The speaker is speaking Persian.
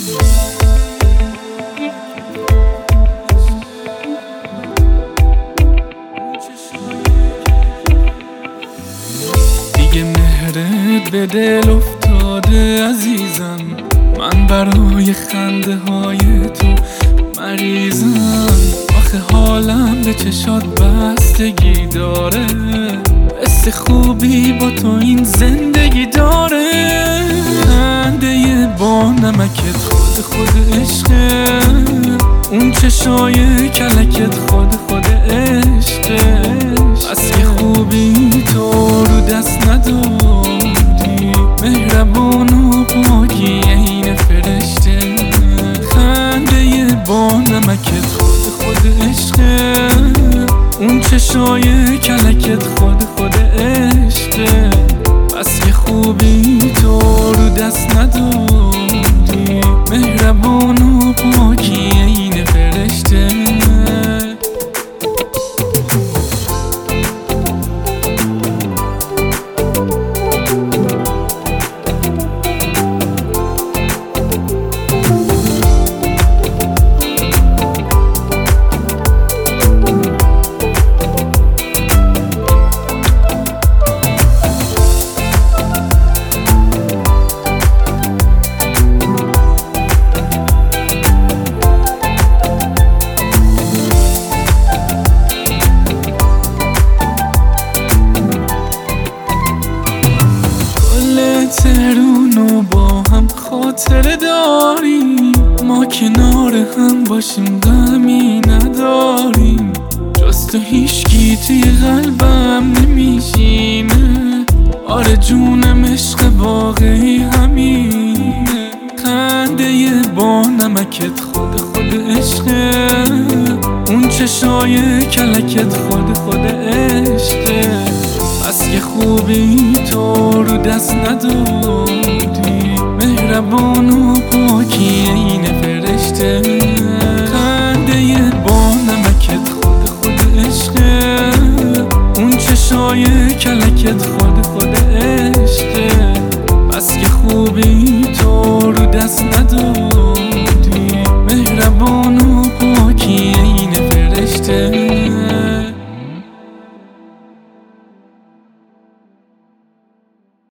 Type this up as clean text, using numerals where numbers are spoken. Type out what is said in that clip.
دیگه مهرت به دل افتاده عزیزم، من برای خنده های تو مریضم. آخه حالم به چشات بستگی داره، حس خوبی با تو این زندگی داره. خنده با نمکت خود عشقه، اون چشای کلکت خود عشقه. بس که خوبی تو رو دست نداری، مهربان و پاکی عین فرشته. خنده با نمکت خود عشقه، اون چشای کلکت خود عشقه. بس که خوبی تو رو دست نداری، مهربان و پاکی عین فرشته. تهرونو با هم خاطره داریم، ما کنار هم باشیم غمی نداریم. جز تو هیچکی توی قلبم نمیشینه، آره جونم عشق واقعی همینه. خنده با نمکت خود عشقه، اون چشای کلکت خود عشقه. بس که خوبی تو رو دست نداری، مهربان و پاکی عین فرشته. خنده با نمکت خود عشقه، اون چشای کلکت